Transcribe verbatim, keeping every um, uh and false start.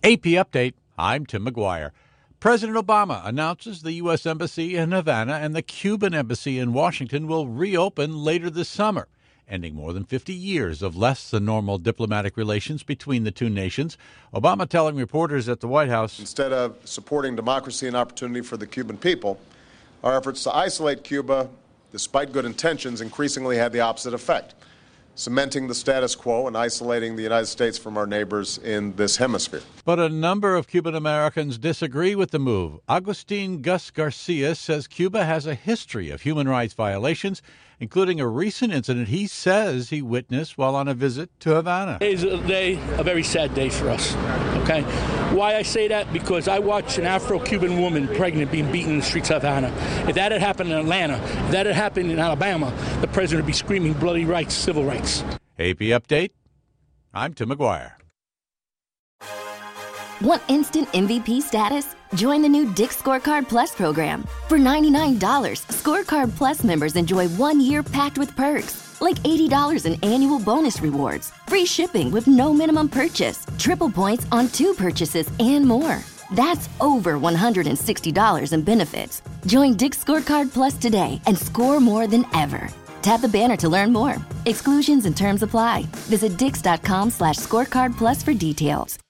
A P Update, I'm Tim McGuire. President Obama announces the U S. Embassy in Havana and the Cuban Embassy in Washington will reopen later this summer, ending more than fifty years of less than normal diplomatic relations between the two nations. Obama telling reporters at the White House, instead of supporting democracy and opportunity for the Cuban people, our efforts to isolate Cuba, despite good intentions, increasingly had the opposite effect, cementing the status quo and isolating the United States from our neighbors in this hemisphere. But a number of Cuban Americans disagree with the move. Agustin Gus Garcia says Cuba has a history of human rights violations, including a recent incident he says he witnessed while on a visit to Havana. It is a day, a very sad day for us, okay? Why I say that? Because I watched an Afro-Cuban woman pregnant being beaten in the streets of Havana. If that had happened in Atlanta, if that had happened in Alabama, the president would be screaming bloody rights, civil rights. A P Update, I'm Tim McGuire. Want instant M V P status? Join the new Dick's Scorecard Plus program. For ninety-nine dollars, Scorecard Plus members enjoy one year packed with perks, like eighty dollars in annual bonus rewards, free shipping with no minimum purchase, triple points on two purchases, and more. That's over one hundred sixty dollars in benefits. Join Dick's Scorecard Plus today and score more than ever. Tap the banner to learn more. Exclusions and terms apply. Visit dix.com slash scorecard plus for details.